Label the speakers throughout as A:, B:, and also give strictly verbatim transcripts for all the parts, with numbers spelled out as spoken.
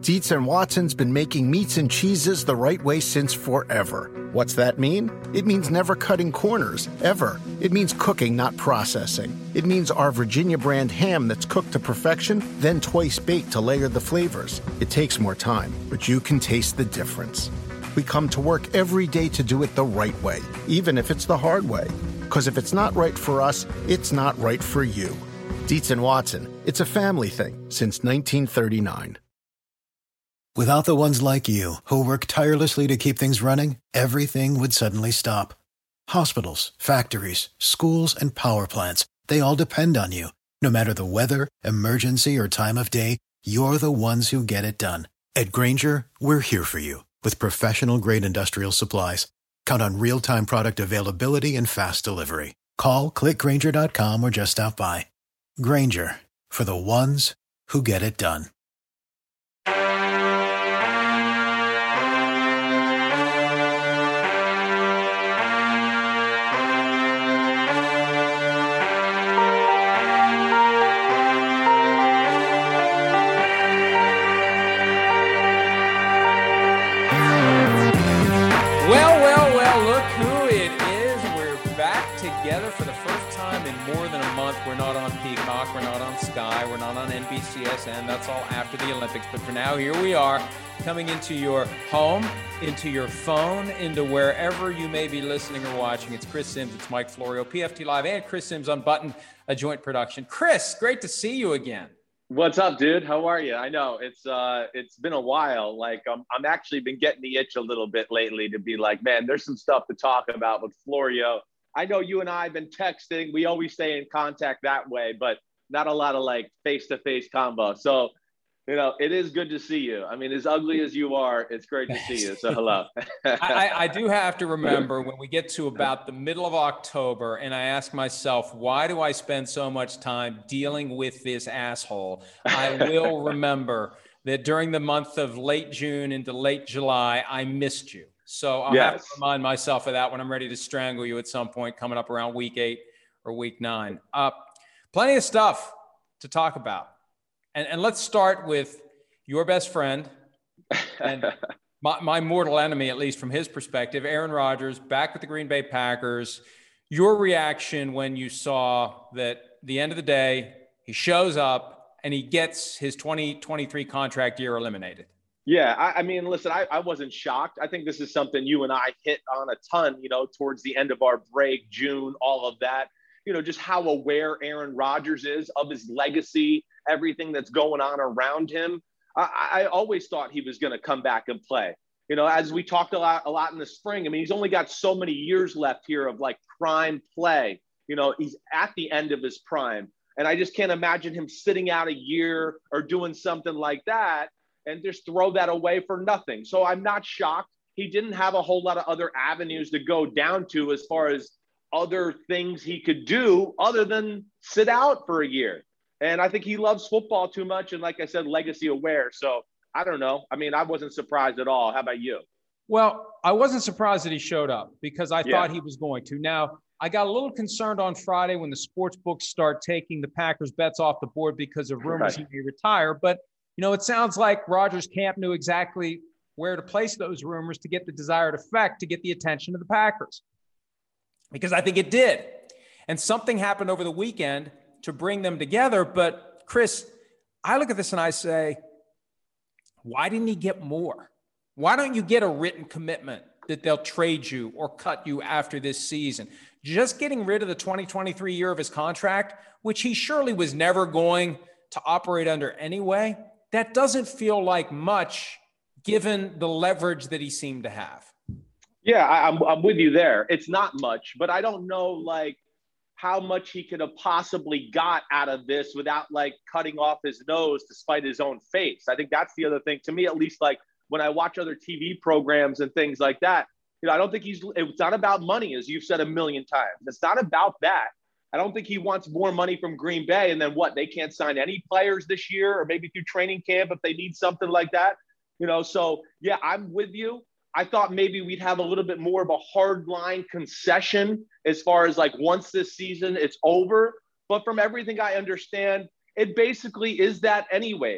A: Dietz and Watson's been making meats and cheeses the right way since forever. What's that mean? It means never cutting corners, ever. It means cooking, not processing. It means our Virginia brand ham that's cooked to perfection, then twice baked to layer the flavors. It takes more time, but you can taste the difference. We come to work every day to do it the right way, even if it's the hard way. Because if it's not right for us, it's not right for you. Dietz and Watson, it's a family thing since nineteen thirty-nine.
B: Without the ones like you, who work tirelessly to keep things running, everything would suddenly stop. Hospitals, factories, schools, and power plants, they all depend on you. No matter the weather, emergency, or time of day, you're the ones who get it done. At Grainger, we're here for you with professional-grade industrial supplies. Count on real-time product availability and fast delivery. Call, click Grainger dot com, or just stop by. Grainger, for the ones who get it done.
C: Well, well, well, look who it is. We're back together for the first time in more than a month. We're not on Peacock, we're not on Sky, we're not on N B C S N. That's all after the Olympics. But for now, here we are, coming into your home, into your phone, into wherever you may be listening or watching. It's Chris Sims, it's Mike Florio, P F T Live, and Chris Sims Unbuttoned, a joint production. Chris, great to see you again.
D: What's up, dude? How are you? I know it's uh, it's been a while. Like um, I'm actually been getting the itch a little bit lately to be like, man, there's some stuff to talk about with Florio. I know you and I have been texting. We always stay in contact that way, but not a lot of like face-to-face combo. So, you know, it is good to see you. I mean, as ugly as you are, it's great to see you. So hello.
C: I, I do have to remember when we get to about the middle of October and I ask myself, why do I spend so much time dealing with this asshole? I will remember that during the month of late June into late July, I missed you. So I'll yes. have to remind myself of that when I'm ready to strangle you at some point coming up around week eight or week nine. Uh, plenty of stuff to talk about. And, and let's start with your best friend and my, my mortal enemy, at least from his perspective, Aaron Rodgers, back with the Green Bay Packers. Your reaction when you saw that the end of the day, he shows up and he gets his twenty twenty-three contract year eliminated.
D: Yeah, I, I mean, listen, I, I wasn't shocked. I think this is something you and I hit on a ton, you know, towards the end of our break, June, all of that. You know, just how aware Aaron Rodgers is of his legacy, everything that's going on around him. I, I always thought he was going to come back and play. You know, as we talked a lot, a lot in the spring, I mean, he's only got so many years left here of like prime play. You know, he's at the end of his prime. And I just can't imagine him sitting out a year or doing something like that and just throw that away for nothing. So I'm not shocked. He didn't have a whole lot of other avenues to go down to as far as other things he could do other than sit out for a year. And I think he loves football too much. And like I said, legacy aware. So I don't know. I mean, I wasn't surprised at all. How about you?
C: Well, I wasn't surprised that he showed up because I
D: Yeah.
C: thought he was going to. Now, I got a little concerned on Friday when the sports books start taking the Packers bets off the board because of rumors
D: Right.
C: he may retire. But, you know, it sounds like Rodgers' camp knew exactly where to place those rumors to get the desired effect, to get the attention of the Packers. Because I think it did. And something happened over the weekend to bring them together. But, Chris, I look at this and I say, why didn't he get more? Why don't you get a written commitment that they'll trade you or cut you after this season? Just getting rid of the twenty twenty-three year of his contract, which he surely was never going to operate under anyway, that doesn't feel like much given the leverage that he seemed to have.
D: Yeah, I, I'm, I'm with you there. It's not much, but I don't know, like, how much he could have possibly got out of this without, like, cutting off his nose to spite his own face. I think that's the other thing. To me, at least, like, when I watch other T V programs and things like that, you know, I don't think he's – it's not about money, as you've said a million times. It's not about that. I don't think he wants more money from Green Bay and then what, they can't sign any players this year or maybe through training camp if they need something like that. You know, so, yeah, I'm with you. I thought maybe we'd have a little bit more of a hard line concession as far as like once this season it's over. But from everything I understand, it basically is that anyways.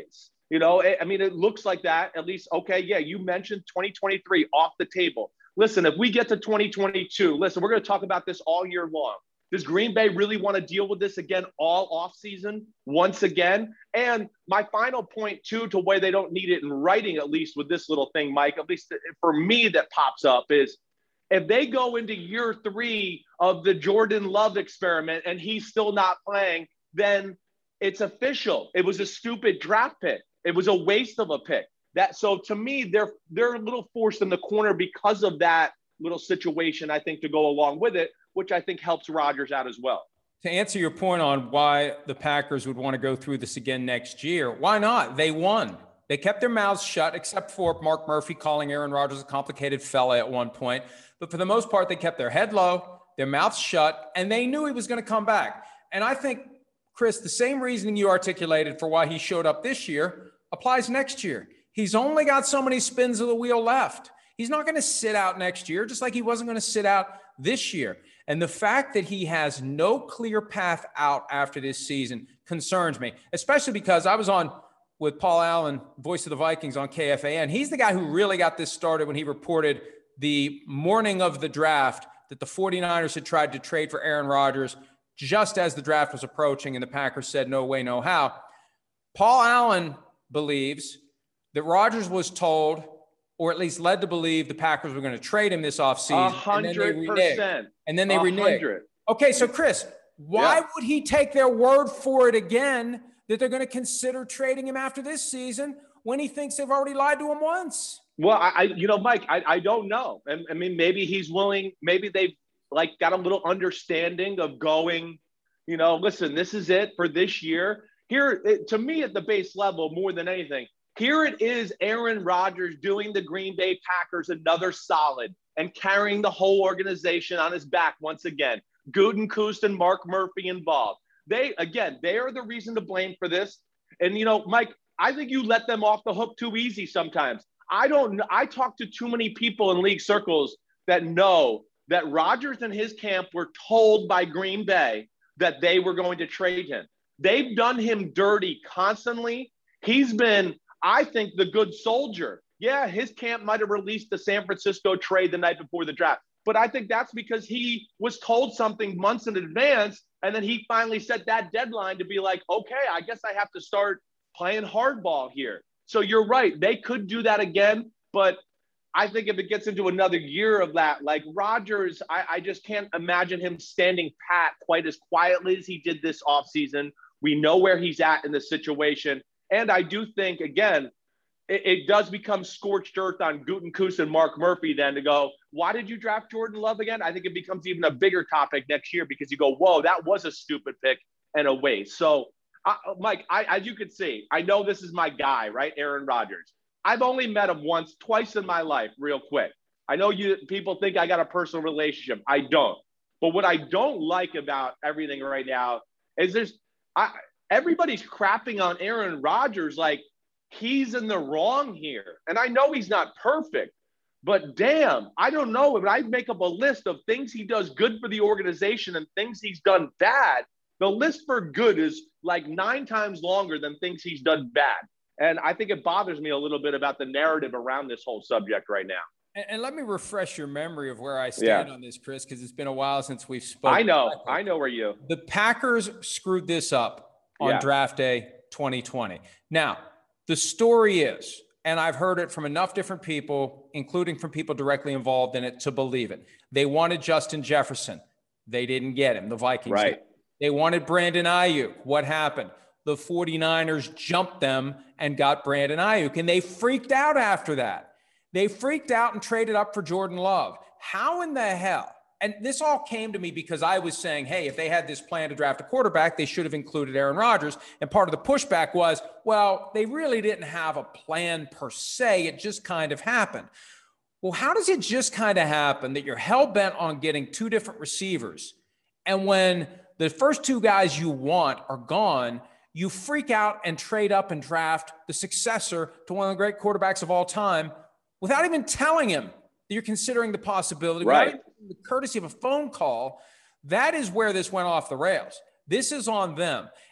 D: You know, I mean, it looks like that, at least. Okay, yeah, you mentioned twenty twenty-three off the table. Listen, if we get to twenty twenty-two, listen, we're going to talk about this all year long. Does Green Bay really want to deal with this again all offseason once again? And my final point, too, to where they don't need it in writing, at least with this little thing, Mike, at least for me that pops up, is if they go into year three of the Jordan Love experiment and he's still not playing, then it's official. It was a stupid draft pick. It was a waste of a pick. That so to me, they're they're a little forced in the corner because of that little situation, I think, to go along with it, which I think helps Rodgers out as well.
C: To answer your point on why the Packers would want to go through this again next year, why not? They won. They kept their mouths shut, except for Mark Murphy calling Aaron Rodgers a complicated fella at one point. But for the most part, they kept their head low, their mouths shut, and they knew he was going to come back. And I think, Chris, the same reasoning you articulated for why he showed up this year applies next year. He's only got so many spins of the wheel left. He's not going to sit out next year, just like he wasn't going to sit out this year. And the fact that he has no clear path out after this season concerns me, especially because I was on with Paul Allen, voice of the Vikings on K F A N. He's the guy who really got this started when he reported the morning of the draft that the 49ers had tried to trade for Aaron Rodgers just as the draft was approaching, and the Packers said, no way, no how. Paul Allen believes that Rodgers was told, or at least led to believe, the Packers were going to trade him this offseason.
D: A hundred percent.
C: And then they reneged. Okay, so Chris, why yeah. would he take their word for it again that they're going to consider trading him after this season when he thinks they've already lied to him once?
D: Well, I, you know, Mike, I, I don't know. I, I mean, maybe he's willing. Maybe they've like got a little understanding of going, you know, listen, this is it for this year. Here, it, to me, at the base level, more than anything, here it is Aaron Rodgers doing the Green Bay Packers another solid and carrying the whole organization on his back once again. Gutekunst and Mark Murphy involved. They, again, they are the reason to blame for this. And, you know, Mike, I think you let them off the hook too easy sometimes. I don't – I talk to too many people in league circles that know that Rodgers and his camp were told by Green Bay that they were going to trade him. They've done him dirty constantly. He's been – I think the good soldier. Yeah, his camp might have released the San Francisco trade the night before the draft, but I think that's because he was told something months in advance, and then he finally set that deadline to be like, okay, I guess I have to start playing hardball here. So you're right. They could do that again, but I think if it gets into another year of that, like Rodgers, I, I just can't imagine him standing pat quite as quietly as he did this offseason. We know where he's at in the situation. And I do think, again, it, it does become scorched earth on Gutekunst and Mark Murphy then to go, why did you draft Jordan Love again? I think it becomes even a bigger topic next year because you go, whoa, that was a stupid pick and a waste. So, uh, Mike, I, as you can see, I know this is my guy, right? Aaron Rodgers. I've only met him once, twice in my life, real quick. I know you people think I got a personal relationship. I don't. But what I don't like about everything right now is there's I, – everybody's crapping on Aaron Rodgers like he's in the wrong here. And I know he's not perfect, but damn, I don't know. If I make up a list of things he does good for the organization and things he's done bad, the list for good is like nine times longer than things he's done bad. And I think it bothers me a little bit about the narrative around this whole subject right now.
C: And, and let me refresh your memory of where I stand yeah. on this, Chris, because it's been a while since we've spoken.
D: I know. I know where you.
C: The Packers screwed this up on yeah. draft day twenty twenty. Now, the story is, and I've heard it from enough different people, including from people directly involved in it, to believe it. They wanted Justin Jefferson. They didn't get him. The Vikings
D: right.
C: did. They wanted Brandon Ayuk. What happened? The 49ers jumped them and got Brandon Ayuk, and they freaked out after that. They freaked out and traded up for Jordan Love. How in the hell? And this all came to me because I was saying, hey, if they had this plan to draft a quarterback, they should have included Aaron Rodgers. And part of the pushback was, well, they really didn't have a plan per se. It just kind of happened. Well, how does it just kind of happen that you're hell-bent on getting two different receivers, and when the first two guys you want are gone, you freak out and trade up and draft the successor to one of the great quarterbacks of all time without even telling him that you're considering the possibility,
D: right?
C: The courtesy of a phone call? That is where this went off the rails. This is on them.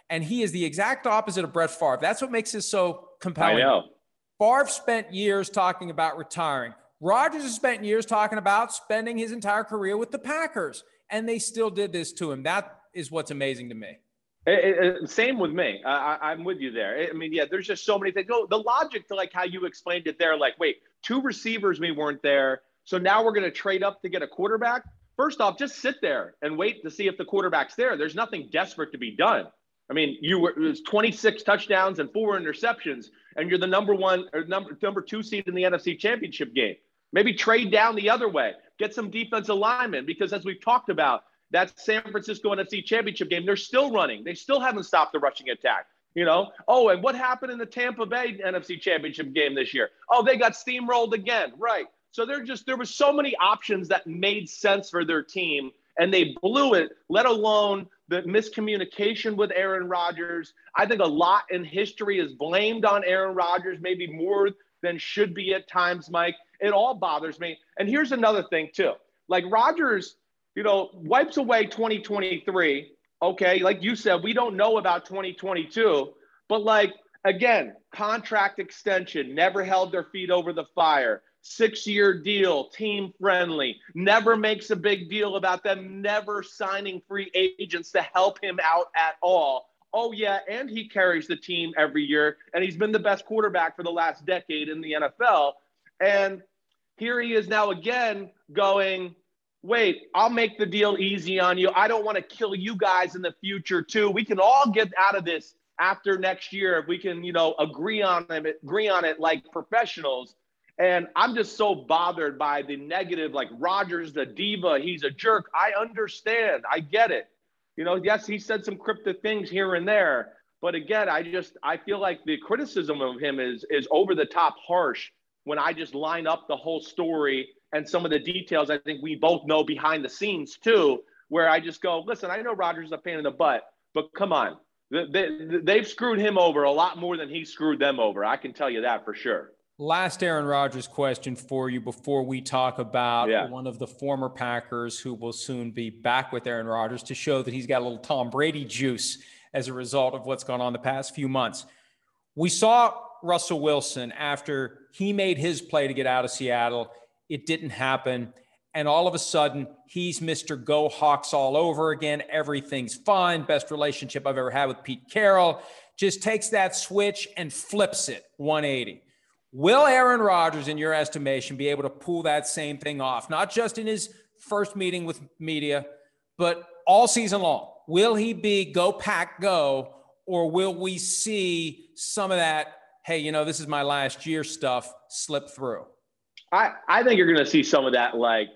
C: And he is the exact opposite of Brett Favre. That's what makes this so compelling.
D: I know.
C: Favre spent years talking about retiring. Rodgers has spent years talking about spending his entire career with the Packers, and they still did this to him. That is what's amazing to me.
D: It, it, same with me. I, I'm with you there. I mean, yeah, there's just so many things. No, the logic to like how you explained it there, like, wait, two receivers we weren't there, so now we're going to trade up to get a quarterback? First off, just sit there and wait to see if the quarterback's there. There's nothing desperate to be done. I mean, you were it was twenty-six touchdowns and four interceptions, and you're the number one or number number two seed in the N F C Championship game. Maybe trade down the other way, get some defensive linemen, because as we've talked about, that San Francisco N F C Championship game, they're still running. They still haven't stopped the rushing attack. You know, oh, and what happened in the Tampa Bay N F C Championship game this year? Oh, they got steamrolled again, right? So they're just there were so many options that made sense for their team, and they blew it. Let alone the miscommunication with Aaron Rodgers. I think a lot in history is blamed on Aaron Rodgers, maybe more than should be at times, Mike. It all bothers me. And here's another thing too. Like Rodgers, you know, wipes away twenty twenty-three. Okay, like you said, we don't know about twenty twenty-two. But like, again, contract extension, never held their feet over the fire. Six-year deal, team-friendly, never makes a big deal about them never signing free agents to help him out at all. Oh, yeah, and he carries the team every year, and he's been the best quarterback for the last decade in the N F L. And here he is now again going, wait, I'll make the deal easy on you. I don't want to kill you guys in the future, too. We can all get out of this after next year if we can, you know, agree on it, agree on it like professionals. And I'm just so bothered by the negative, like Rodgers, the diva, he's a jerk. I understand. I get it. You know, yes, he said some cryptic things here and there. But again, I just, I feel like the criticism of him is, is over the top harsh when I just line up the whole story and some of the details I think we both know behind the scenes too, where I just go, listen, I know Rodgers is a pain in the butt, but come on. They, they, they've screwed him over a lot more than he screwed them over. I can tell you that for sure.
C: Last Aaron Rodgers question for you before we talk about
D: yeah.
C: one of the former Packers who will soon be back with Aaron Rodgers to show that he's got a little Tom Brady juice as a result of what's gone on the past few months. We saw Russell Wilson after he made his play to get out of Seattle. It didn't happen. And all of a sudden, he's Mister Go Hawks all over again. Everything's fine. Best relationship I've ever had with Pete Carroll. Just takes that switch and flips it one eighty. Will Aaron Rodgers, in your estimation, be able to pull that same thing off? Not just in his first meeting with media, but all season long. Will he be go pack go, or will we see some of that, hey, you know, this is my last year stuff slip through?
D: I, I think you're going to see some of that, like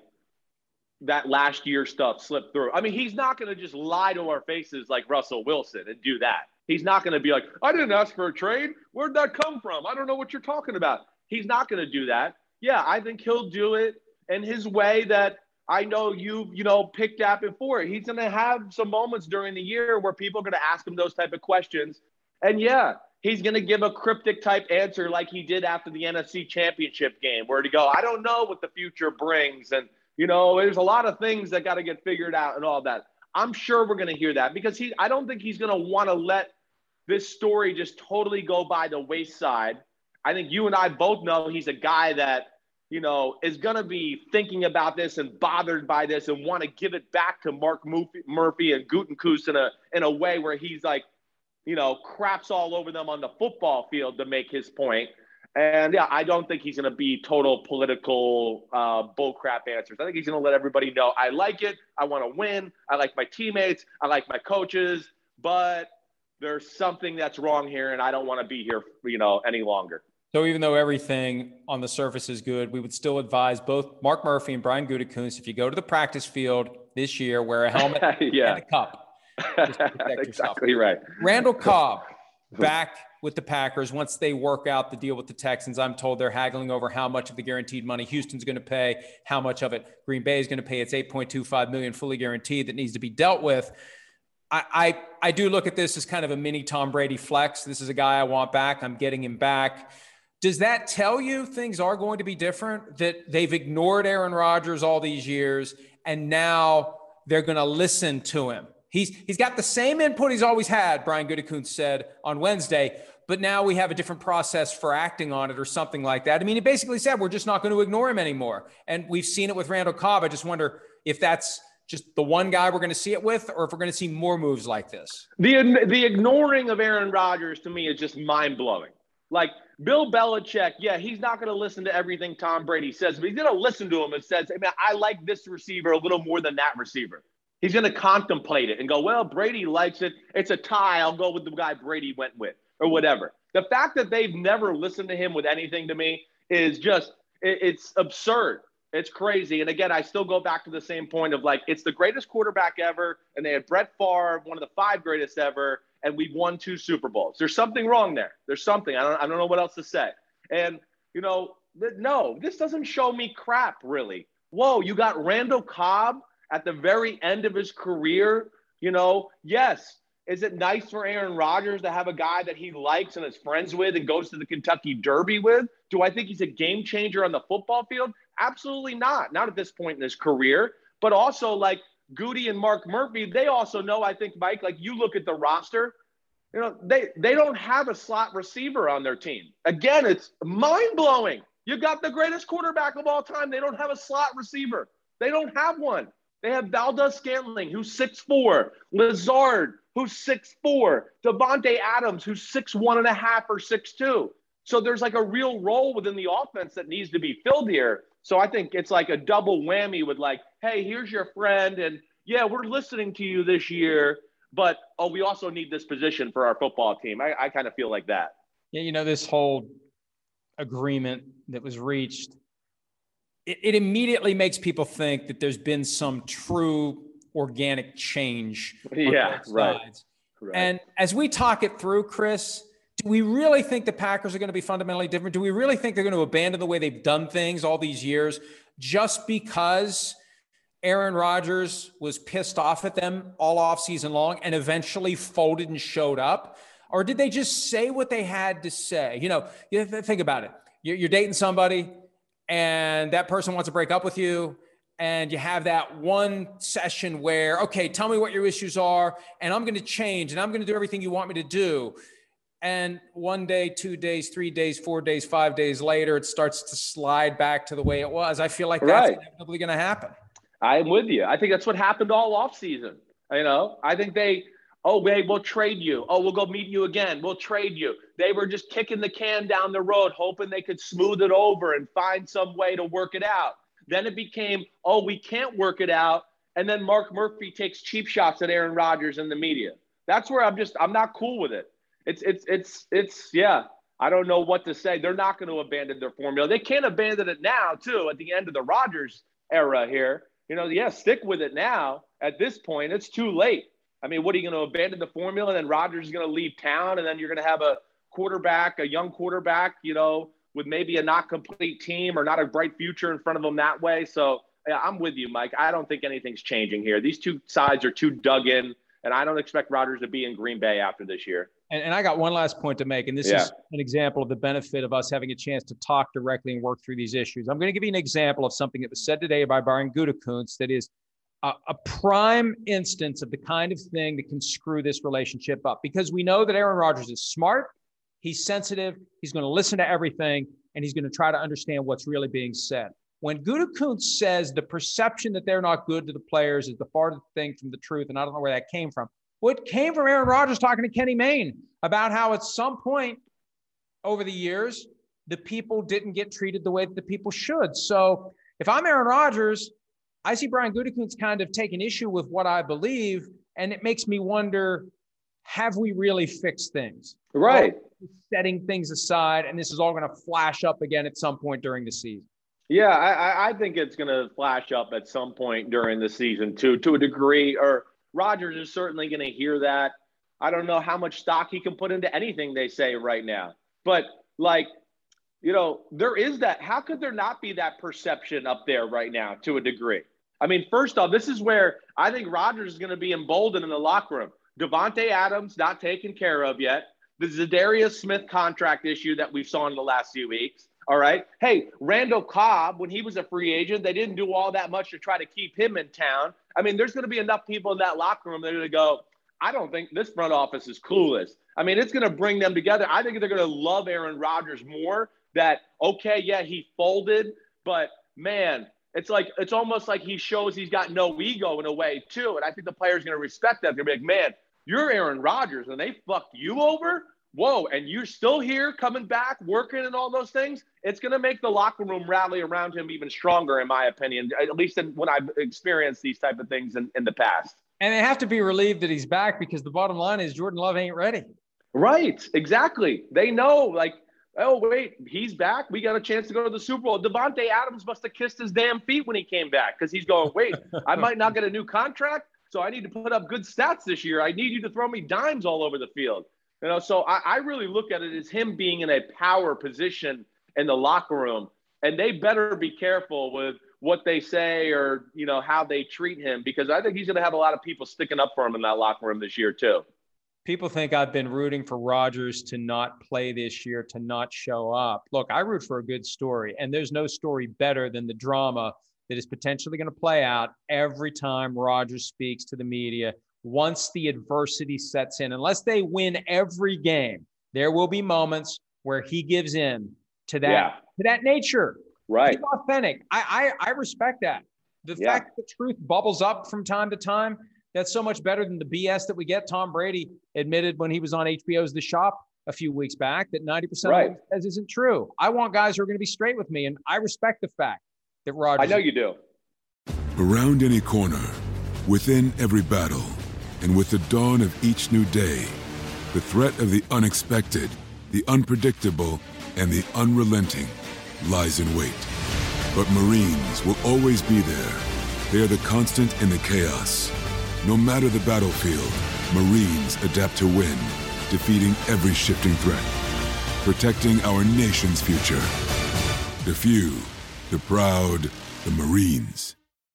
D: that last year stuff slip through. I mean, he's not going to just lie to our faces like Russell Wilson and do that. He's not going to be like, I didn't ask for a trade. Where'd that come from? I don't know what you're talking about. He's not going to do that. Yeah, I think he'll do it in his way that I know you, you know, picked at before. He's going to have some moments during the year where people are going to ask him those type of questions. And yeah, he's going to give a cryptic type answer like he did after the N F C Championship game, where to go, I don't know what the future brings. And, you know, there's a lot of things that got to get figured out and all that. I'm sure we're going to hear that because he, I don't think he's going to want to let this story just totally go by the wayside. I think you and I both know he's a guy that, you know, is going to be thinking about this and bothered by this and want to give it back to Mark Murphy and Gutekunst in a, in a way where he's like, you know, craps all over them on the football field to make his point. And yeah, I don't think he's going to be total political uh, bullcrap answers. I think he's going to let everybody know, I like it. I want to win. I like my teammates. I like my coaches, but there's something that's wrong here, and I don't want to be here, you know, any longer.
C: So even though everything on the surface is good, we would still advise both Mark Murphy and Brian Gutekunst, if you go to the practice field this year, wear a helmet
D: yeah.
C: and a cup. Just to protect
D: exactly
C: yourself.
D: Right.
C: Randall Cobb back with the Packers once they work out the deal with the Texans. I'm told they're haggling over how much of the guaranteed money Houston's going to pay, how much of it Green Bay is going to pay. It's eight point two five million dollars fully guaranteed that needs to be dealt with. I, I I do look at this as kind of a mini Tom Brady flex. This is a guy I want back. I'm getting him back. Does that tell you things are going to be different, that they've ignored Aaron Rodgers all these years and now they're going to listen to him He's he's got the same input he's always had, Brian Gutekunst said on Wednesday, but now we have a different process for acting on it or something like that. I mean, he basically said we're just not going to ignore him anymore. And we've seen it with Randall Cobb. I just wonder if that's just the one guy we're going to see it with, or if we're going to see more moves like this.
D: The, the ignoring of Aaron Rodgers to me is just mind-blowing. Like, Bill Belichick, yeah, he's not going to listen to everything Tom Brady says, but he's going to listen to him and says, hey, man, I like this receiver a little more than that receiver. He's going to contemplate it and go, well, Brady likes it. It's a tie. I'll go with the guy Brady went with or whatever. The fact that they've never listened to him with anything to me is just, it, it's absurd. It's crazy. And again, I still go back to the same point of like, it's the greatest quarterback ever. And they had Brett Favre, one of the five greatest ever. And we've won two Super Bowls. There's something wrong there. There's something. I don't, I don't know what else to say. And, you know, th- no, this doesn't show me crap, really. Whoa, you got Randall Cobb at the very end of his career. You know, yes. Is it nice for Aaron Rodgers to have a guy that he likes and is friends with and goes to the Kentucky Derby with? Do I think he's a game changer on the football field? Absolutely not. Not at this point in his career. But also, like, Goody and Mark Murphy, they also know, I think, Mike, like you look at the roster, you know, they, they don't have a slot receiver on their team. Again, it's mind-blowing. You got the greatest quarterback of all time. They don't have a slot receiver. They don't have one. They have Valdes-Scantling, who's six foot four, Lazard, who's six foot four, Devontae Adams, who's six one and a half or six two. So there's like a real role within the offense that needs to be filled here. So I think it's like a double whammy with like, hey, here's your friend. And yeah, we're listening to you this year, but, oh, we also need this position for our football team. I, I kind of feel like that.
C: Yeah, you know, this whole agreement that was reached, it, it immediately makes people think that there's been some true organic change.
D: Yeah, right.
C: Correct. And as we talk it through, Chris, do we really think the Packers are going to be fundamentally different? Do we really think they're going to abandon the way they've done things all these years just because Aaron Rodgers was pissed off at them all offseason long and eventually folded and showed up? Or did they just say what they had to say? You know, you think about it. You're, you're dating somebody and that person wants to break up with you. And you have that one session where, okay, tell me what your issues are, and I'm going to change, and I'm going to do everything you want me to do. And one day, two days, three days, four days, five days later, it starts to slide back to the way it was. I feel like that's right. Inevitably going to happen.
D: I'm with you. I think that's what happened all offseason. You know, I think they, oh, wait, we'll trade you. Oh, we'll go meet you again. We'll trade you. They were just kicking the can down the road, hoping they could smooth it over and find some way to work it out. Then it became, oh, we can't work it out. And then Mark Murphy takes cheap shots at Aaron Rodgers in the media. That's where I'm just, I'm not cool with it. It's, it's, it's, it's, yeah, I don't know what to say. They're not going to abandon their formula. They can't abandon it now, too, at the end of the Rodgers era here. You know, yeah, stick with it now. At this point, it's too late. I mean, what are you going to abandon the formula? And then Rodgers is going to leave town, and then you're going to have a quarterback, a young quarterback, you know, with maybe a not complete team or not a bright future in front of them that way. So yeah, I'm with you, Mike. I don't think anything's changing here. These two sides are too dug in, and I don't expect Rodgers to be in Green Bay after this year.
C: And, and I got one last point to make, and this yeah. is an example of the benefit of us having a chance to talk directly and work through these issues. I'm going to give you an example of something that was said today by Brian Gutekunst that is a, a prime instance of the kind of thing that can screw this relationship up, because we know that Aaron Rodgers is smart. He's sensitive. He's going to listen to everything, and he's going to try to understand what's really being said. When Gutekunst says the perception that they're not good to the players is the farthest thing from the truth, and I don't know where that came from. What came from Aaron Rodgers talking to Kenny Mayne about how at some point over the years, the people didn't get treated the way that the people should. So if I'm Aaron Rodgers, I see Brian Gutekunst kind of taking issue with what I believe, and it makes me wonder, have we really fixed things?
D: Right.
C: Setting things aside, and this is all going to flash up again at some point during the season.
D: Yeah, I, I think it's going to flash up at some point during the season too, to a degree, or Rodgers is certainly going to hear that. I don't know how much stock he can put into anything they say right now. But, like, you know, there is that. How could there not be that perception up there right now to a degree? I mean, first off, this is where I think Rodgers is going to be emboldened in the locker room. Devontae Adams not taken care of yet. the Zadarius Smith contract issue that we saw in the last few weeks. All right. Hey, Randall Cobb, when he was a free agent, they didn't do all that much to try to keep him in town. I mean, there's going to be enough people in that locker room that are going to go, I don't think this front office is clueless. I mean, it's going to bring them together. I think they're going to love Aaron Rodgers more that, okay, yeah, he folded, but man, it's like, it's almost like he shows he's got no ego in a way too. And I think the player's going to respect that. They're going to be like, man, you're Aaron Rodgers and they fucked you over. Whoa, and you're still here, coming back, working and all those things. It's going to make the locker room rally around him even stronger, in my opinion, at least in, when I've experienced these type of things in, in the past.
C: And they have to be relieved that he's back because the bottom line is Jordan Love ain't ready.
D: Right, exactly. They know, like, oh, wait, he's back. We got a chance to go to the Super Bowl. Devontae Adams must have kissed his damn feet when he came back because he's going, wait, I might not get a new contract, so I need to put up good stats this year. I need you to throw me dimes all over the field. You know, so I, I really look at it as him being in a power position in the locker room, and they better be careful with what they say or, you know, how they treat him, because I think he's going to have a lot of people sticking up for him in that locker room this year too.
C: People think I've been rooting for Rodgers to not play this year, to not show up. Look, I root for a good story, and there's no story better than the drama that is potentially going to play out every time Rodgers speaks to the media. Once the adversity sets in, unless they win every game, there will be moments where he gives in to that,
D: yeah.
C: to that nature.
D: Right.
C: He's authentic. I, I, I respect that. The
D: yeah.
C: fact that the truth bubbles up from time to time, that's so much better than the B S that we get. Tom Brady admitted when he was on H B O's The Shop a few weeks back that ninety percent
D: right.
C: of what he says isn't true. I want guys who are going to be straight with me, and I respect the fact that Rodgers.
D: I know you do.
E: Around any corner, within every battle, and with the dawn of each new day, the threat of the unexpected, the unpredictable, and the unrelenting lies in wait. But Marines will always be there. They are the constant in the chaos. No matter the battlefield, Marines adapt to win, defeating every shifting threat, protecting our nation's future. The few, the proud, the Marines.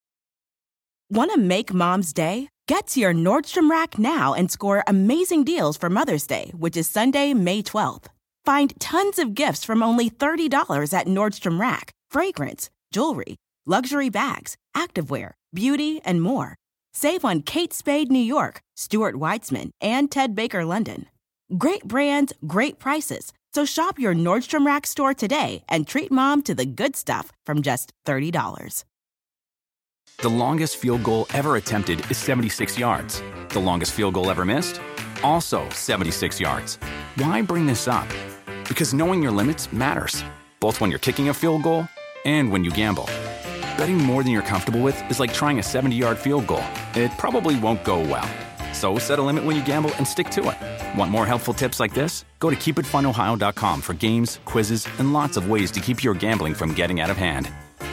F: Want to make Mom's Day? Get to your Nordstrom Rack now and score amazing deals for Mother's Day, which is Sunday, May twelfth. Find tons of gifts from only thirty dollars at Nordstrom Rack. Fragrance, jewelry, luxury bags, activewear, beauty, and more. Save on Kate Spade New York, Stuart Weitzman, and Ted Baker London. Great brands, great prices. So shop your Nordstrom Rack store today and treat Mom to the good stuff from just thirty dollars.
G: The longest field goal ever attempted is seventy-six yards. The longest field goal ever missed? Also seventy-six yards. Why bring this up? Because knowing your limits matters, both when you're kicking a field goal and when you gamble. Betting more than you're comfortable with is like trying a seventy-yard field goal. It probably won't go well. So set a limit when you gamble and stick to it. Want more helpful tips like this? Go to keep it fun ohio dot com for games, quizzes, and lots of ways to keep your gambling from getting out of hand.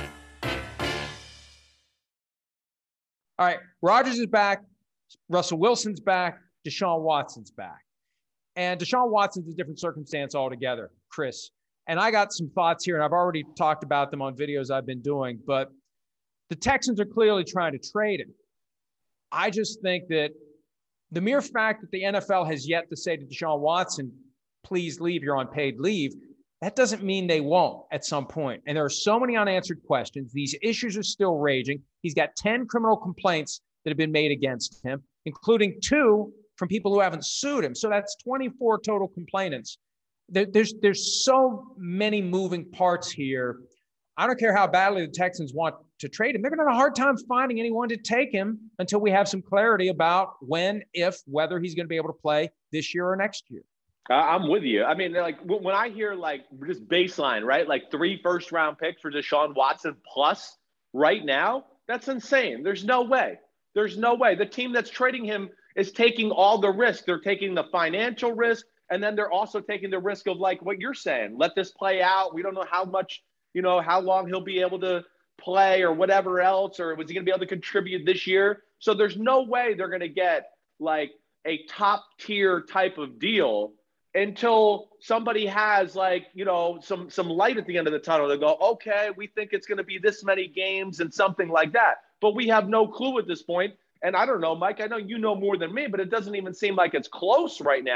C: All right, Rodgers is back. Russell Wilson's back. Deshaun Watson's back. And Deshaun Watson's a different circumstance altogether, Chris. And I got some thoughts here, and I've already talked about them on videos I've been doing, but the Texans are clearly trying to trade him. I just think that the mere fact that the N F L has yet to say to Deshaun Watson, please leave, you're on paid leave, that doesn't mean they won't at some point. And there are so many unanswered questions. These issues are still raging. He's got ten criminal complaints that have been made against him, including two from people who haven't sued him. So that's twenty-four total complainants. There, there's, there's so many moving parts here. I don't care how badly the Texans want to trade him. They're going to have a hard time finding anyone to take him until we have some clarity about when, if, whether he's going to be able to play this year or next year.
D: I'm with you. I mean, like when I hear like just baseline, right? Like three first round picks for Deshaun Watson plus right now, that's insane. There's no way. There's no way. The team that's trading him is taking all the risk. They're taking the financial risk, and then they're also taking the risk of like what you're saying. Let this play out. We don't know how much, you know, how long he'll be able to play or whatever else, or was he going to be able to contribute this year? So there's no way they're going to get like a top tier type of deal until somebody has like, you know, some, some light at the end of the tunnel. They go, okay, we think it's going to be this many games and something like that. But we have no clue at this point. And I don't know, Mike, I know you know more than me, but it doesn't even seem like it's close right now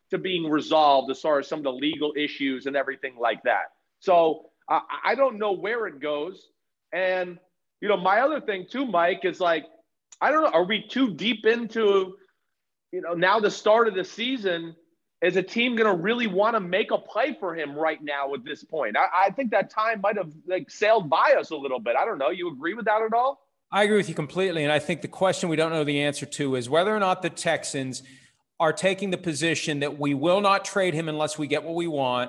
D: to being resolved as far as some of the legal issues and everything like that. So uh, I don't know where it goes. And, you know, my other thing too, Mike, is like, I don't know, are we too deep into, you know, now the start of the season? Is a team going to really want to make a play for him right now at this point? I, I think that time might have like sailed by us a little bit. I don't know. You agree with that at all?
C: I agree with you completely. And I think the question we don't know the answer to is whether or not the Texans are taking the position that we will not trade him unless we get what we want,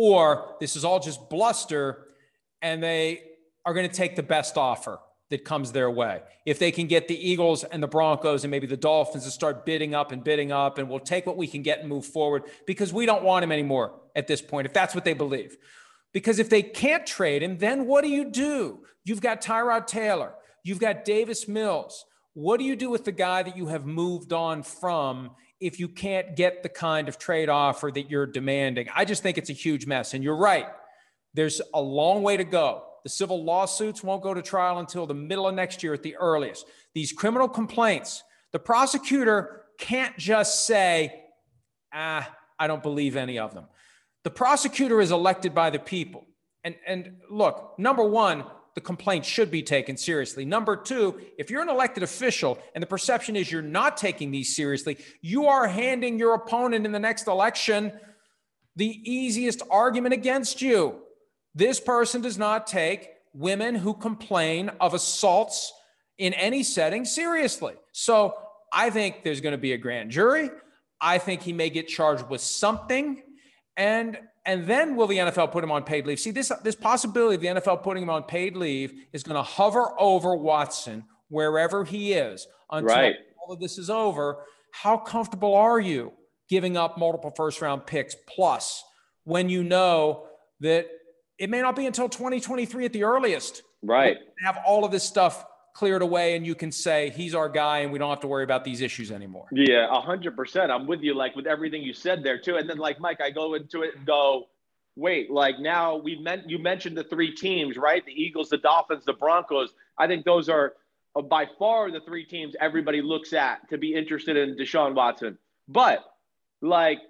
C: or this is all just bluster and they are going to take the best offer that comes their way. If they can get the Eagles and the Broncos and maybe the Dolphins to start bidding up and bidding up, and we'll take what we can get and move forward because we don't want him anymore at this point, if that's what they believe. Because if they can't trade him, then what do you do? You've got Tyrod Taylor. You've got Davis Mills. What do you do with the guy that you have moved on from if you can't get the kind of trade offer that you're demanding? I just think it's a huge mess. And you're right. There's a long way to go. The civil lawsuits won't go to trial until the middle of next year at the earliest. These criminal complaints, the prosecutor can't just say, ah, I don't believe any of them. The prosecutor is elected by the people. And, and look, number one, the complaint should be taken seriously. Number two, if you're an elected official and the perception is you're not taking these seriously, you are handing your opponent in the next election the easiest argument against you. This person does not take women who complain of assaults in any setting seriously. So I think there's going to be a grand jury. I think he may get charged with something. And and then will the N F L put him on paid leave? See, this, this possibility of the N F L putting him on paid leave is going to hover over Watson wherever he is until right. all of this is over. How comfortable are you giving up multiple first-round picks plus when you know that it may not be until twenty twenty-three at the earliest.
D: Right.
C: Have all of this stuff cleared away and you can say, he's our guy and we don't have to worry about these issues anymore.
D: Yeah, a hundred percent. I'm with you, like with everything you said there too. And then like, Mike, I go into it and go, wait, like now we meant, you mentioned the three teams, right? The Eagles, the Dolphins, the Broncos. I think those are uh, by far the three teams everybody looks at to be interested in Deshaun Watson. But like,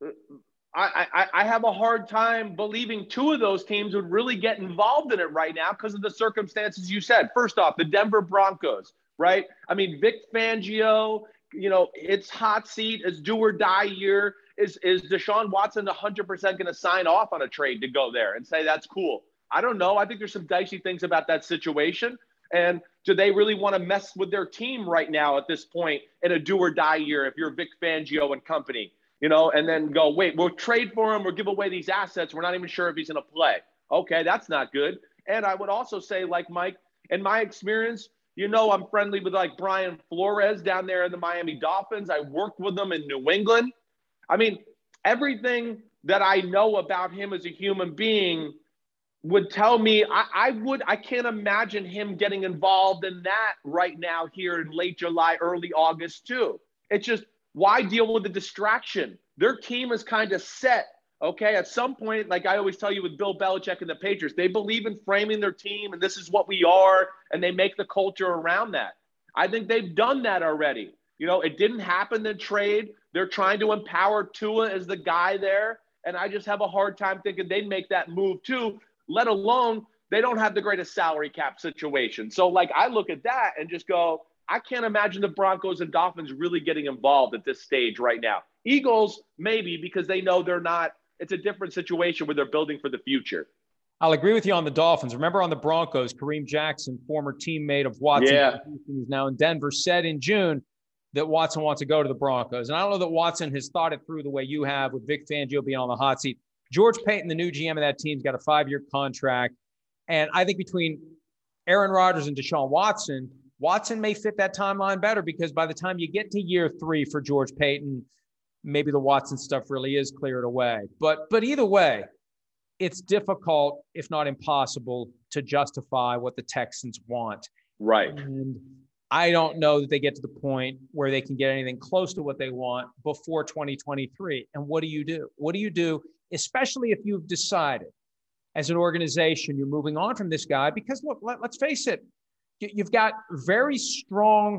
D: I, I, I have a hard time believing two of those teams would really get involved in it right now because of the circumstances you said. First off, the Denver Broncos, right? I mean, Vic Fangio, you know, it's hot seat, it's do or die year. Is, is Deshaun Watson one hundred percent going to sign off on a trade to go there and say that's cool? I don't know. I think there's some dicey things about that situation. And do they really want to mess with their team right now at this point in a do or die year if you're Vic Fangio and company? You know, and then go, wait, we'll trade for him or give away these assets. We're not even sure if he's going to play. Okay, that's not good. And I would also say, like, Mike, in my experience, you know, I'm friendly with, like, Brian Flores down there in the Miami Dolphins. I worked with them in New England. I mean, everything that I know about him as a human being would tell me I, I would, I can't imagine him getting involved in that right now here in late July, early August, too. It's just, why deal with the distraction? Their team is kind of set, okay? At some point, like I always tell you with Bill Belichick and the Patriots, they believe in framing their team, and this is what we are, and they make the culture around that. I think they've done that already. You know, it didn't happen in trade. They're trying to empower Tua as the guy there, and I just have a hard time thinking they'd make that move too, let alone they don't have the greatest salary cap situation. So, like, I look at that and just go, I can't imagine the Broncos and Dolphins really getting involved at this stage right now. Eagles, maybe, because they know they're not – it's a different situation where they're building for the future.
C: I'll agree with you on the Dolphins. Remember on the Broncos, Kareem Jackson, former teammate of Watson,
D: yeah.
C: who's now in Denver, said in June that Watson wants to go to the Broncos. And I don't know that Watson has thought it through the way you have with Vic Fangio being on the hot seat. George Payton, the new G M of that team, has got a five-year contract. And I think between Aaron Rodgers and Deshaun Watson – Watson may fit that timeline better because by the time you get to year three for George Payton, maybe the Watson stuff really is cleared away. But but either way, it's difficult, if not impossible, to justify what the Texans want.
D: Right.
C: And I don't know that they get to the point where they can get anything close to what they want before twenty twenty-three. And what do you do? What do you do, especially if you've decided as an organization you're moving on from this guy? Because, look, let, let's face it, you've got very strong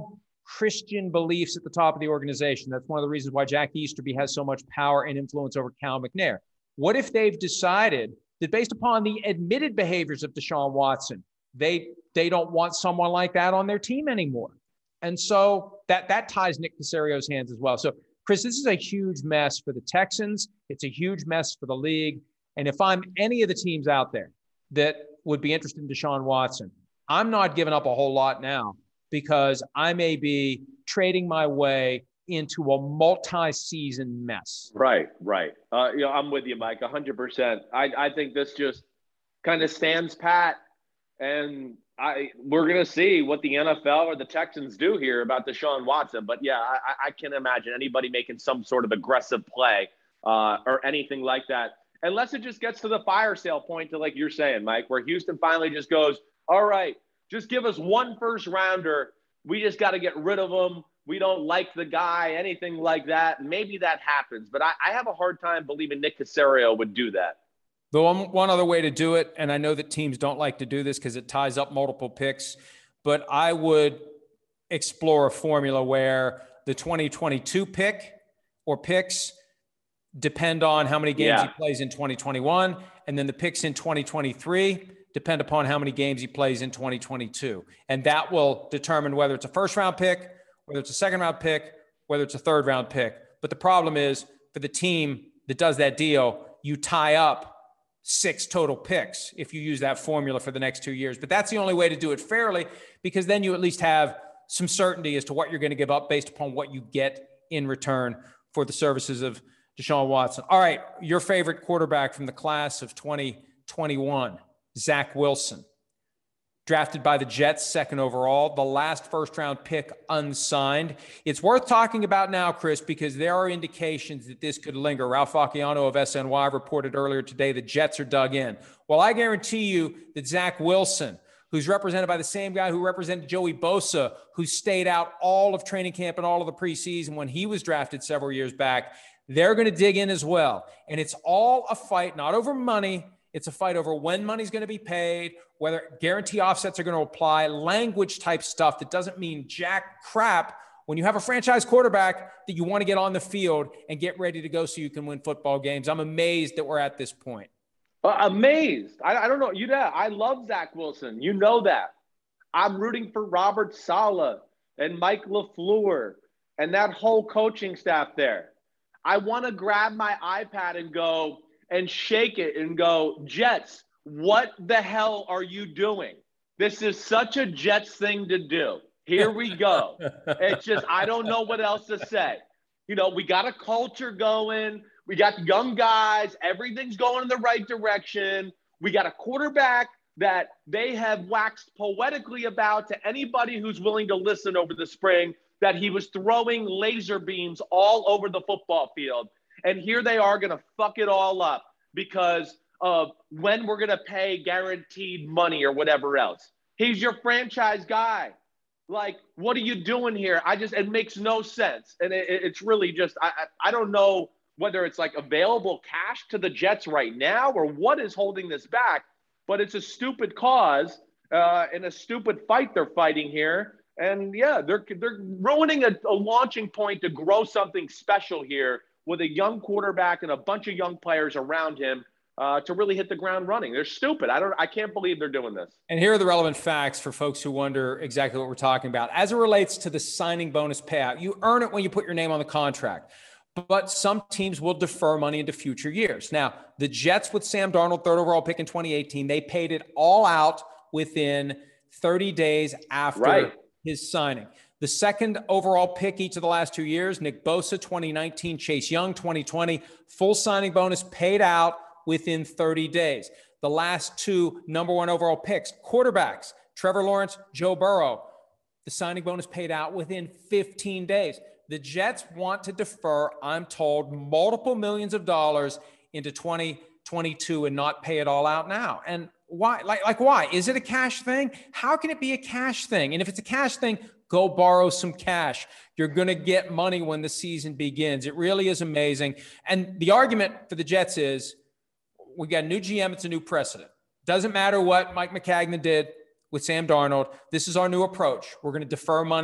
C: Christian beliefs at the top of the organization. That's one of the reasons why Jack Easterby has so much power and influence over Cal McNair. What if they've decided that based upon the admitted behaviors of Deshaun Watson, they they don't want someone like that on their team anymore? And so that that ties Nick Caserio's hands as well. So, Chris, this is a huge mess for the Texans. It's a huge mess for the league. And if I'm any of the teams out there that would be interested in Deshaun Watson, I'm not giving up a whole lot now, because I may be trading my way into a multi-season mess.
D: Right, right. Uh, you know, I'm with you, Mike, one hundred percent. I, I think this just kind of stands pat, and I we're going to see what the N F L or the Texans do here about Deshaun Watson. But, yeah, I, I can't imagine anybody making some sort of aggressive play uh, or anything like that, unless it just gets to the fire sale point to, like you're saying, Mike, where Houston finally just goes, all right, just give us one first rounder. We just got to get rid of him. We don't like the guy, anything like that. Maybe that happens, but I, I have a hard time believing Nick Caserio would do that.
C: The one, one other way to do it, and I know that teams don't like to do this because it ties up multiple picks, but I would explore a formula where the twenty twenty-two pick or picks depend on how many games
D: Yeah.
C: he plays in twenty twenty-one, and then the picks in twenty twenty-three depend upon how many games he plays in twenty twenty-two. And that will determine whether it's a first round pick, whether it's a second round pick, whether it's a third round pick. But the problem is, for the team that does that deal, you tie up six total picks if you use that formula for the next two years. But that's the only way to do it fairly, because then you at least have some certainty as to what you're going to give up based upon what you get in return for the services of Deshaun Watson. All right, your favorite quarterback from the class of twenty twenty-one, Zach Wilson, drafted by the Jets, second overall, the last first-round pick unsigned. It's worth talking about now, Chris, because there are indications that this could linger. Ralph Facciano of S N Y reported earlier today the Jets are dug in. Well, I guarantee you that Zach Wilson, who's represented by the same guy who represented Joey Bosa, who stayed out all of training camp and all of the preseason when he was drafted several years back, they're going to dig in as well. And it's all a fight, not over money. It's a fight over when money's going to be paid, whether guarantee offsets are going to apply, language type stuff that doesn't mean jack crap when you have a franchise quarterback that you want to get on the field and get ready to go so you can win football games. I'm amazed that we're at this point.
D: Uh, amazed. I, I don't know. You know, I love Zach Wilson. You know that. I'm rooting for Robert Saleh and Mike LaFleur and that whole coaching staff there. I want to grab my iPad and go and shake it and go, Jets, what the hell are you doing? This is such a Jets thing to do. Here we go. It's just, I don't know what else to say. You know, we got a culture going. We got young guys. Everything's going in the right direction. We got a quarterback that they have waxed poetically about to anybody who's willing to listen over the spring, that he was throwing laser beams all over the football field. And here they are going to fuck it all up because of when we're going to pay guaranteed money or whatever else. He's your franchise guy. Like, what are you doing here? I just, it makes no sense. And it, it's really just, I, I don't know whether it's like available cash to the Jets right now or what is holding this back, but it's a stupid cause uh, and a stupid fight they're fighting here. And yeah, they're, they're ruining a, a launching point to grow something special here with a young quarterback and a bunch of young players around him uh, to really hit the ground running. They're stupid. I don't, I can't believe they're doing this.
C: And here are the relevant facts for folks who wonder exactly what we're talking about. As it relates to the signing bonus payout, you earn it when you put your name on the contract, but some teams will defer money into future years. Now, the Jets with Sam Darnold, third overall pick in twenty eighteen, they paid it all out within thirty days after
D: right.
C: his signing. The second overall pick each of the last two years, Nick Bosa, twenty nineteen, Chase Young, twenty twenty, full signing bonus paid out within thirty days. The last two number one overall picks, quarterbacks, Trevor Lawrence, Joe Burrow, the signing bonus paid out within fifteen days. The Jets want to defer, I'm told, multiple millions of dollars into twenty twenty-two and not pay it all out now. And why? Like, like why? Is it a cash thing? How can it be a cash thing? And if it's a cash thing, go borrow some cash. You're going to get money when the season begins. It really is amazing. And the argument for the Jets is, we got a new G M. It's a new precedent. Doesn't matter what Mike McCagnon did with Sam Darnold. This is our new approach. We're going to defer money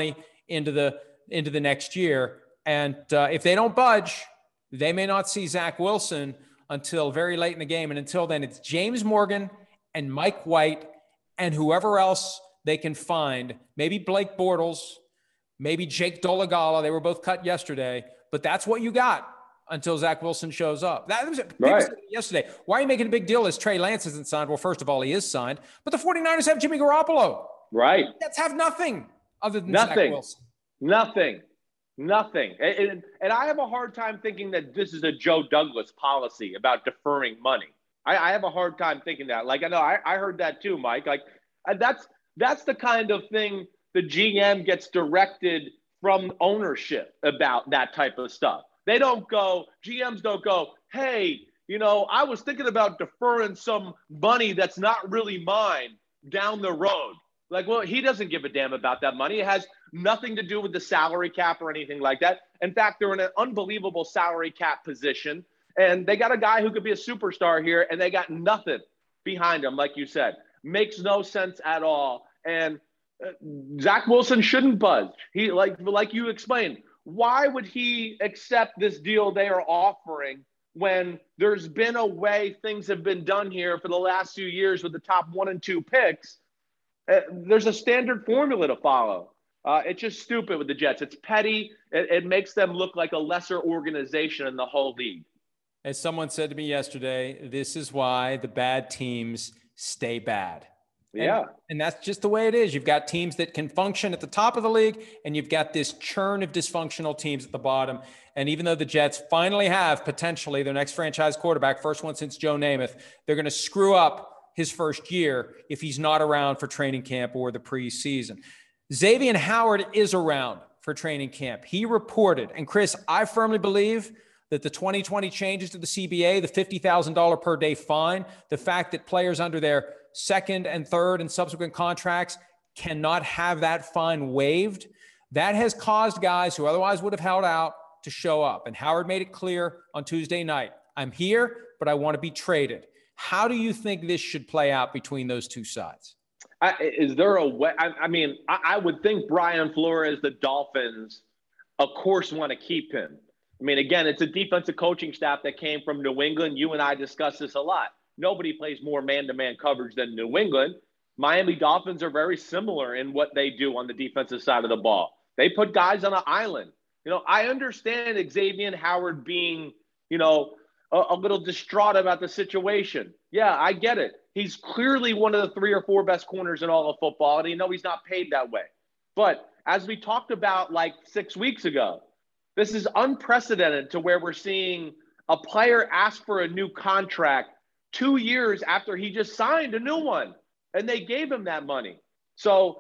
C: into the into the next year. And uh, if they don't budge, they may not see Zach Wilson until very late in the game. And until then, it's James Morgan and Mike White and whoever else they can find. Maybe Blake Bortles, maybe Jake Dolegala. They were both cut yesterday. But that's what you got until Zach Wilson shows up. That was right. Yesterday. Why are you making a big deal as Trey Lance isn't signed? Well, first of all, he is signed. But the 49ers have Jimmy Garoppolo.
D: Right.
C: That's have nothing other than
D: nothing.
C: Zach Wilson.
D: Nothing. Nothing. And, and, and I have a hard time thinking that this is a Joe Douglas policy about deferring money. I, I have a hard time thinking that. Like, I know I, I heard that too, Mike. Like, that's that's the kind of thing the G M gets directed from ownership about that type of stuff. They don't go, G Ms don't go, hey, you know, I was thinking about deferring some money that's not really mine down the road. Like, well, he doesn't give a damn about that money. It has nothing to do with the salary cap or anything like that. In fact, they're in an unbelievable salary cap position, and they got a guy who could be a superstar here, and they got nothing behind him, like you said. Makes no sense at all. And uh, Zach Wilson shouldn't budge. He, like, like you explained, why would he accept this deal they are offering when there's been a way things have been done here for the last few years with the top one and two picks? Uh, there's a standard formula to follow. Uh, it's just stupid with the Jets. It's petty. It, it makes them look like a lesser organization in the whole league.
C: As someone said to me yesterday, this is why the bad teams stay bad.
D: Yeah.
C: And, and that's just the way it is. You've got teams that can function at the top of the league, and you've got this churn of dysfunctional teams at the bottom. And even though the Jets finally have potentially their next franchise quarterback, first one since Joe Namath, they're going to screw up his first year if he's not around for training camp or the preseason. Xavier Howard is around for training camp. He reported, and Chris, I firmly believe that the twenty twenty changes to the C B A, the fifty thousand dollars per day fine, the fact that players under their second and third and subsequent contracts cannot have that fine waived, that has caused guys who otherwise would have held out to show up. And Howard made it clear on Tuesday night, I'm here, but I want to be traded. How do you think this should play out between those two sides?
D: I, is there a way? I, I mean, I, I would think Brian Flores, the Dolphins, of course, want to keep him. I mean, again, it's a defensive coaching staff that came from New England. You and I discuss this a lot. Nobody plays more man-to-man coverage than New England. Miami Dolphins are very similar in what they do on the defensive side of the ball. They put guys on an island. You know, I understand Xavier Howard being, you know, a, a little distraught about the situation. Yeah, I get it. He's clearly one of the three or four best corners in all of football, and you know he's not paid that way. But as we talked about like six weeks ago, this is unprecedented to where we're seeing a player ask for a new contract two years after he just signed a new one, and they gave him that money. So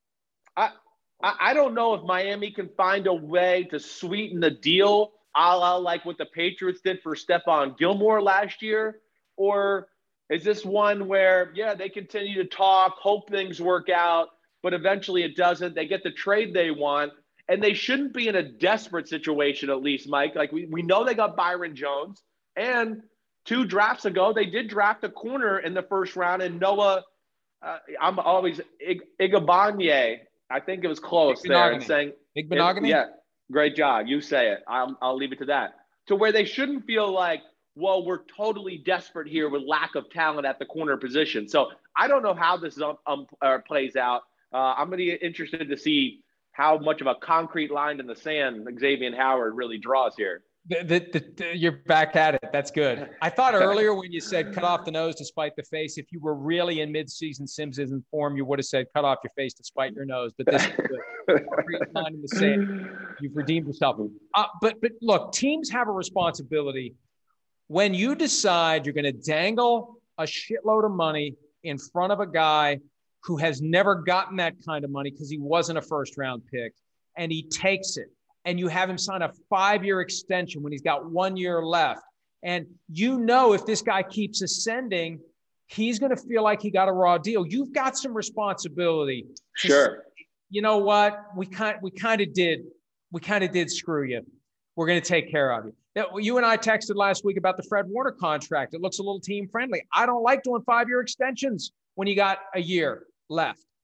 D: I I don't know if Miami can find a way to sweeten the deal, a la like what the Patriots did for Stephon Gilmore last year, or is this one where, yeah, they continue to talk, hope things work out, but eventually it doesn't. They get the trade they want, and they shouldn't be in a desperate situation, at least, Mike. Like, we, we know they got Byron Jones, and two drafts ago, they did draft a corner in the first round, and Noah, uh, I'm always Ig- Igabanye. I think it was close there. And saying,
C: Igbenogany?
D: Yeah, great job. You say it. I'll, I'll leave it to that. To where they shouldn't feel like, well, we're totally desperate here with lack of talent at the corner position. So I don't know how this um, um, uh, plays out. Uh, I'm going to be interested to see how much of a concrete line in the sand Xavier Howard really draws here.
C: The, the, the, you're back at it. That's good. I thought earlier when you said cut off the nose to spite the face, if you were really in mid-season Simpsons form, you would have said cut off your face to spite your nose. But this is good. Concrete line in the sand. You've redeemed yourself. Uh, but but look, teams have a responsibility. When you decide you're going to dangle a shitload of money in front of a guy who has never gotten that kind of money because he wasn't a first-round pick, and he takes it, and you have him sign a five-year extension when he's got one year left, and you know if this guy keeps ascending, he's going to feel like he got a raw deal. You've got some responsibility.
D: Sure.
C: Say, you know what? We kind we kind of did. We kind of did screw you. We're going to take care of you. You and I texted last week about the Fred Warner contract. It looks a little team friendly. I don't like doing five-year extensions when you got a year left.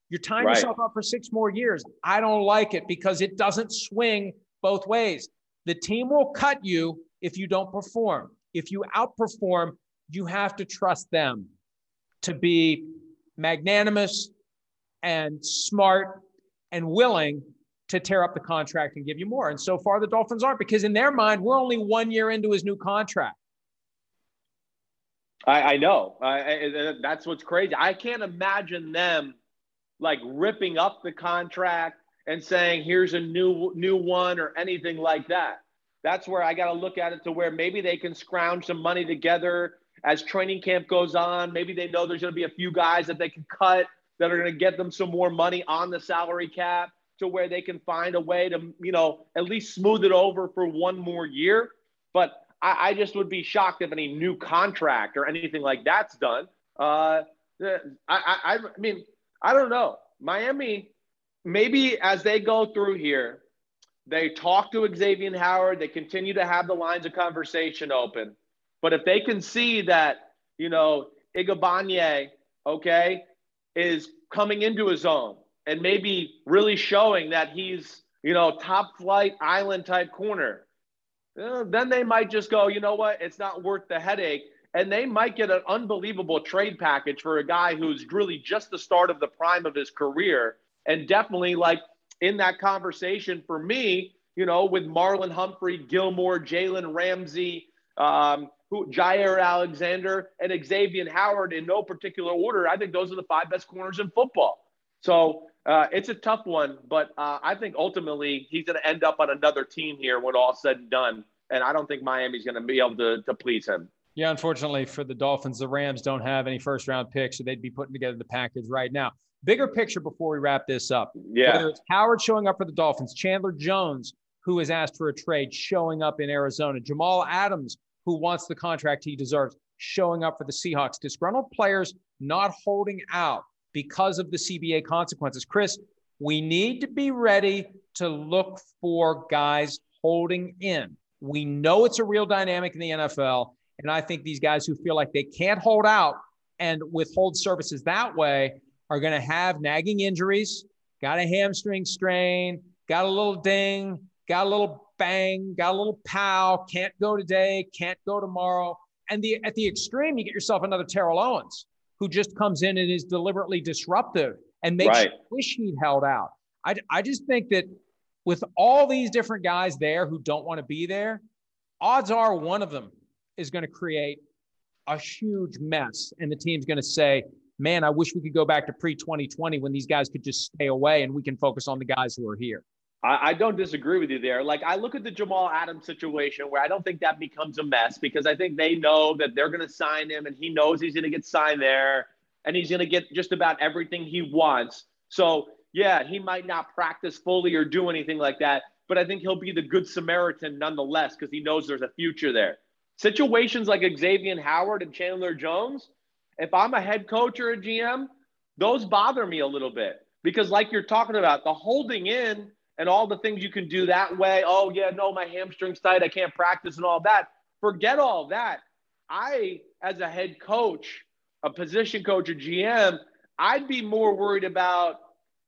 C: You're tying
D: Right.
C: yourself up for six more years. I don't like it because it doesn't swing both ways. The team will cut you if you don't perform. If you outperform, you have to trust them to be magnanimous and smart and willing to tear up the contract and give you more. And so far, the Dolphins aren't, because in their mind, we're only one year into his new contract.
D: I, I know. I, I, that's what's crazy. I can't imagine them like ripping up the contract and saying, here's a new new one or anything like that. That's where I got to look at it to where maybe they can scrounge some money together as training camp goes on. Maybe they know there's going to be a few guys that they can cut that are going to get them some more money on the salary cap to where they can find a way to, you know, at least smooth it over for one more year. But I, I just would be shocked if any new contract or anything like that's done. Uh, I, I, I mean, I don't know. Miami, maybe as they go through here, they talk to Xavier Howard. They continue to have the lines of conversation open. But if they can see that, you know, Igabanye, okay, is coming into his own and maybe really showing that he's, you know, top flight island type corner, uh, then they might just go, you know what, it's not worth the headache. And they might get an unbelievable trade package for a guy who's really just the start of the prime of his career. And definitely, like, in that conversation for me, you know, with Marlon Humphrey, Gilmore, Jalen Ramsey, um, who, Jair Alexander, and Xavier Howard in no particular order, I think those are the five best corners in football. So uh, it's a tough one, but uh, I think ultimately he's going to end up on another team here when all's said and done. And I don't think Miami's going to be able to, to please him.
C: Yeah, unfortunately for the Dolphins, the Rams don't have any first-round picks, so they'd be putting together the package right now. Bigger picture before we wrap this up.
D: Yeah.
C: Whether it's Howard showing up for the Dolphins, Chandler Jones, who has asked for a trade, showing up in Arizona, Jamal Adams, who wants the contract he deserves, showing up for the Seahawks. Disgruntled players not holding out because of the C B A consequences. Chris, we need to be ready to look for guys holding in. We know it's a real dynamic in the N F L. And I think these guys who feel like they can't hold out and withhold services that way are going to have nagging injuries, got a hamstring strain, got a little ding, got a little bang, got a little pow, can't go today, can't go tomorrow. And the at the extreme, you get yourself another Terrell Owens, who just comes in and is deliberately disruptive and makes
D: Right.
C: you wish he'd held out. I, I just think that with all these different guys there who don't want to be there, odds are one of them is going to create a huge mess. And the team's going to say, man, I wish we could go back to pre twenty twenty when these guys could just stay away and we can focus on the guys who are here.
D: I, I don't disagree with you there. Like, I look at the Jamal Adams situation where I don't think that becomes a mess because I think they know that they're going to sign him and he knows he's going to get signed there and he's going to get just about everything he wants. So, yeah, he might not practice fully or do anything like that, but I think he'll be the good Samaritan nonetheless because he knows there's a future there. Situations like Xavier Howard and Chandler Jones, if I'm a head coach or a G M, those bother me a little bit because like you're talking about, the holding in and all the things you can do that way. Oh, yeah, no, my hamstring's tight. I can't practice and all that. Forget all that. I, as a head coach, a position coach, a G M, I'd be more worried about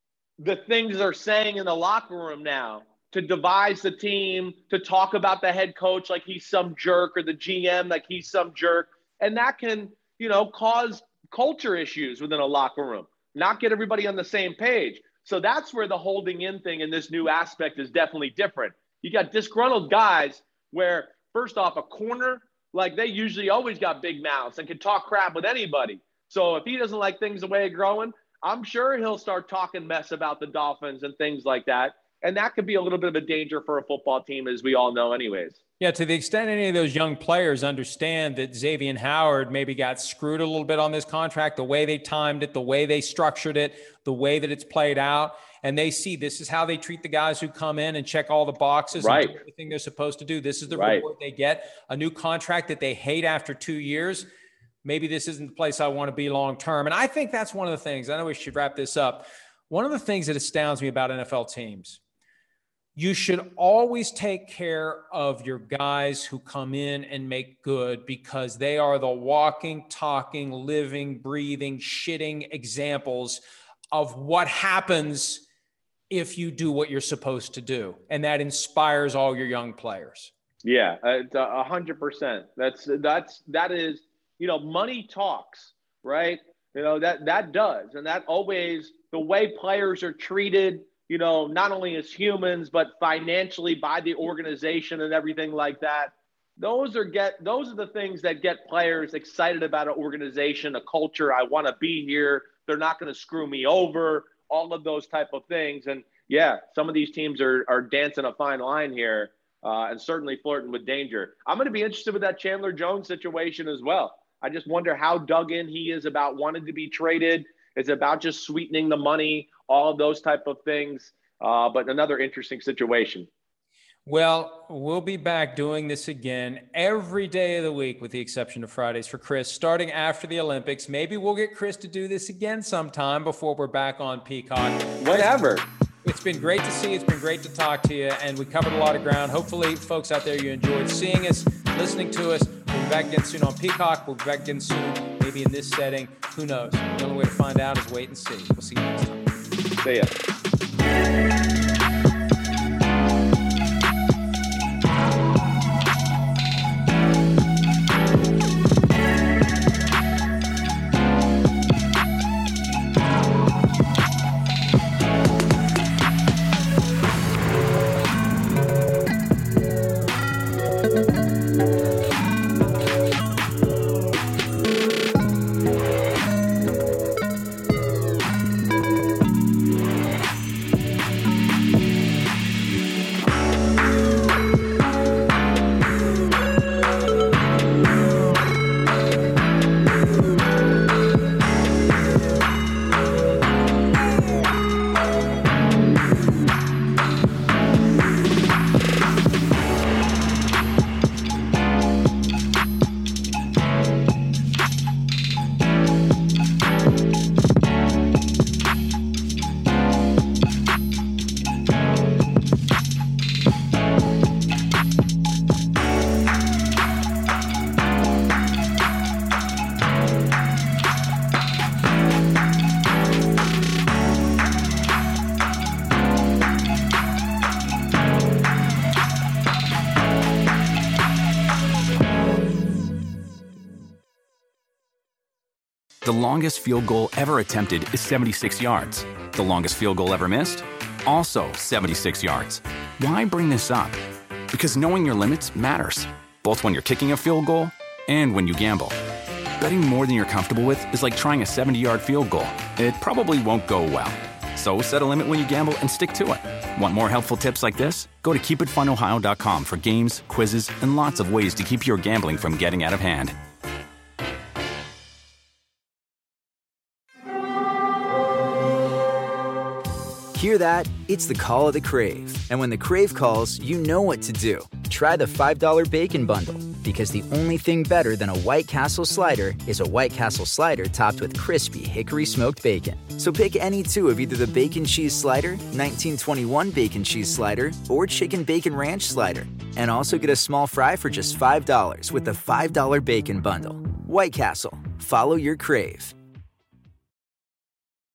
D: the things they're saying in the locker room now to devise the team, to talk about the head coach like he's some jerk or the G M like he's some jerk. And that can, you know, cause culture issues within a locker room, not get everybody on the same page. So that's where the holding in thing in this new aspect is definitely different. You got disgruntled guys where, first off, a corner, like they usually always got big mouths and can talk crap with anybody. So if he doesn't like things the way they're growing, I'm sure he'll start talking mess about the Dolphins and things like that. And that could be a little bit of a danger for a football team, as we all know anyways.
C: Yeah, to the extent any of those young players understand that Xavier Howard maybe got screwed a little bit on this contract, the way they timed it, the way they structured it, the way that it's played out, and they see this is how they treat the guys who come in and check all the boxes
D: Right.
C: and do everything they're supposed to do. This is the
D: Right.
C: reward they get. A new contract that they hate after two years. Maybe this isn't the place I want to be long term. And I think that's one of the things, I know we should wrap this up. One of the things that astounds me about N F L teams, you should always take care of your guys who come in and make good because they are the walking, talking, living, breathing, shitting examples of what happens if you do what you're supposed to do. And that inspires all your young players.
D: Yeah, it's a hundred percent. That's, that's, that is, you know, money talks, right? You know, that, that does. And that always, the way players are treated, you know, not only as humans, but financially by the organization and everything like that. Those are get, those are the things that get players excited about an organization, a culture. I want to be here. They're not going to screw me over, all of those type of things. And yeah, some of these teams are, are dancing a fine line here uh, and certainly flirting with danger. I'm going to be interested with that Chandler Jones situation as well. I just wonder how dug in he is about wanting to be traded. It's about just sweetening the money, all of those type of things. Uh, but another interesting situation.
C: Well, we'll be back doing this again every day of the week, with the exception of Fridays for Chris, starting after the Olympics. Maybe we'll get Chris to do this again sometime before we're back on Peacock.
D: Whatever.
C: It's been great to see you. It's been great to talk to you. And we covered a lot of ground. Hopefully, folks out there, you enjoyed seeing us, listening to us. We'll be back again soon on Peacock. We'll be back again soon, maybe in this setting. Who knows? The only way to find out is wait and see. We'll see you next time.
D: See ya.
G: The longest field goal ever attempted is seventy-six yards. The longest field goal ever missed? Also seventy-six yards. Why bring this up? Because knowing your limits matters, both when you're kicking a field goal and when you gamble. Betting more than you're comfortable with is like trying a seventy-yard field goal. It probably won't go well. So set a limit when you gamble and stick to it. Want more helpful tips like this? Go to keep it fun ohio dot com for games, quizzes, and lots of ways to keep your gambling from getting out of hand.
H: Hear that? It's the call of the Crave. And when the Crave calls, you know what to do. Try the five dollar Bacon Bundle, because the only thing better than a White Castle slider is a White Castle slider topped with crispy hickory smoked bacon. So pick any two of either the Bacon Cheese Slider, nineteen twenty-one Bacon Cheese Slider, or Chicken Bacon Ranch Slider. And also get a small fry for just five dollars with the five dollar Bacon Bundle. White Castle. Follow your Crave.